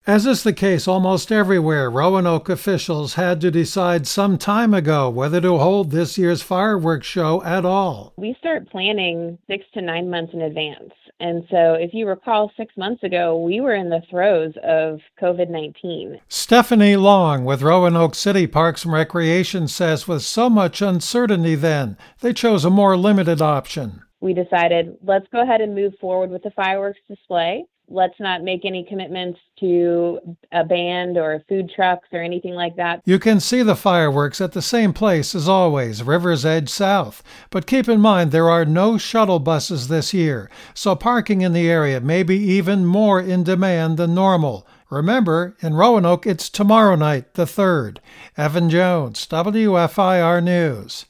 As is the case almost everywhere, Roanoke officials had to decide some time ago whether to hold this year's fireworks show at all. We start planning 6 to 9 months in advance. And so if you recall, 6 months ago, we were in the throes of COVID-19. Stephanie Long with Roanoke City Parks and Recreation says with so much uncertainty then, they chose a more limited option. We decided, let's go ahead and move forward with the fireworks display. Let's not make any commitments to a band or food trucks or anything like that. You can see the fireworks at the same place as always, River's Edge South. But keep in mind there are no shuttle buses this year, so parking in the area may be even more in demand than normal. Remember, in Roanoke, it's tomorrow night, the 3rd. Evan Jones, WFIR News.